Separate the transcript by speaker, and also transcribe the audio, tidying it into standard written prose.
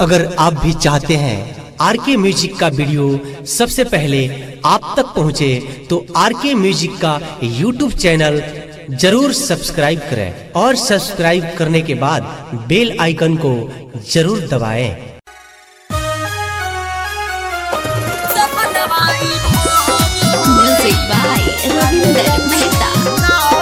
Speaker 1: अगर आप भी चाहते हैं आरके म्यूजिक का वीडियो सबसे पहले आप तक पहुंचे तो आरके म्यूजिक का यूट्यूब चैनल जरूर सब्सक्राइब करें और सब्सक्राइब करने के बाद बेल आइकन को जरूर दबाएं।
Speaker 2: Music by Ravinder Mehta.